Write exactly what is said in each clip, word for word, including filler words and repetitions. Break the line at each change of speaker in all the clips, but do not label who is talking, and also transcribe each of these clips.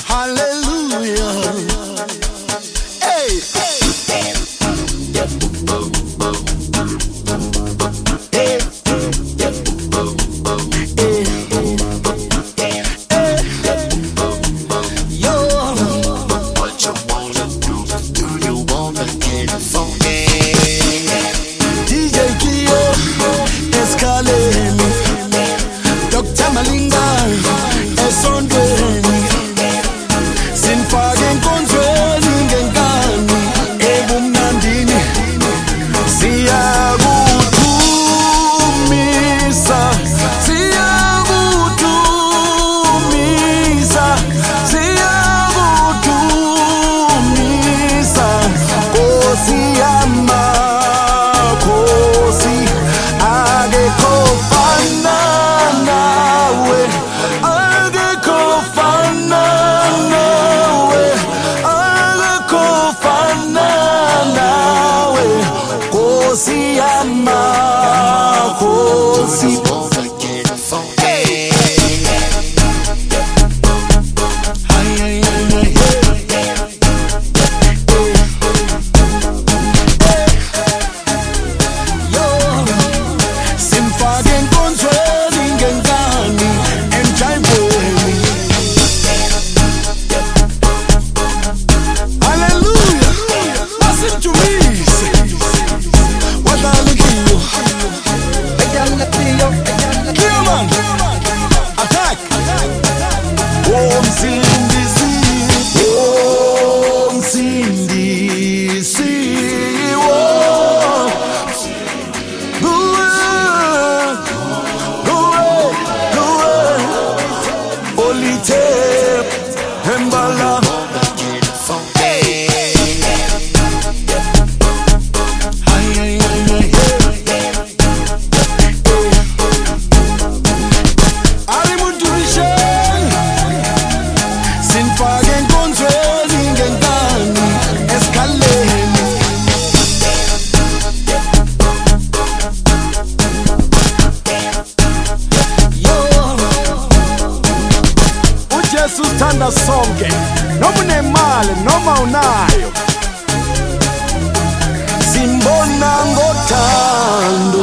Hallelujah. Hey.
Thanda sonke noma unemali noma unayo,
simbona ngothando,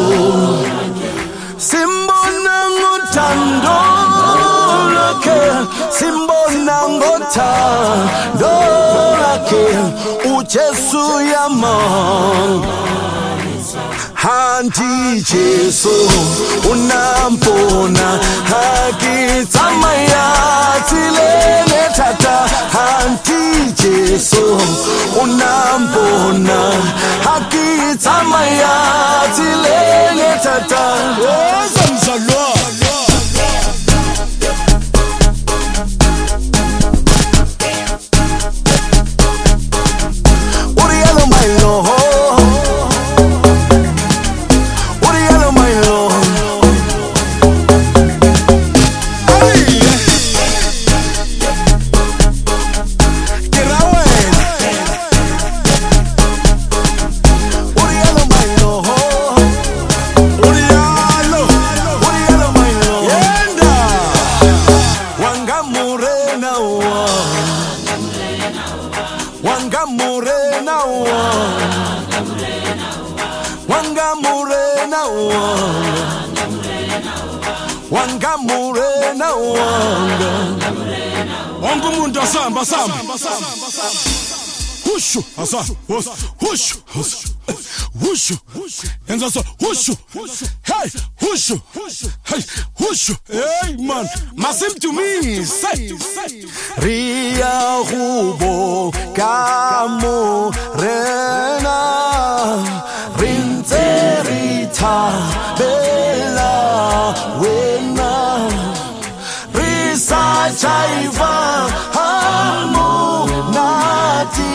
simbona ngothando lakhe, simbona ngothando lakhe, uJesu yamanga. Hanti Jesu unampona hakitsamaya tilele tata. Hanti Jesu unampona hakitsamaya tilele tata. Ozamzalwa Urielo mailo Wanga murena wanga,
wonke umuntu asamba samba hushu asa hushu hushu yenza so hushu hey hushu hey hushu hey man masimtumi say
ria hubo kamo rena rinterita bela wena risa chaiva hamu nati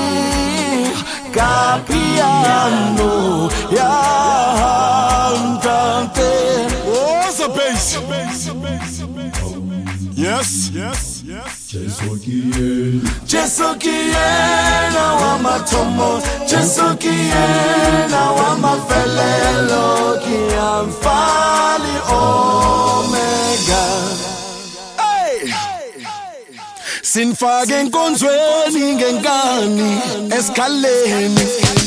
kapiano ya antante.
What's the bass? Yes, yes, yes.
Jesu kiena,
Jesu kiena wa matomo, Jesu kiena wa mafelelo, kiamfali omega. Hey, Sinfake enkonzweni ngengani esikhaleni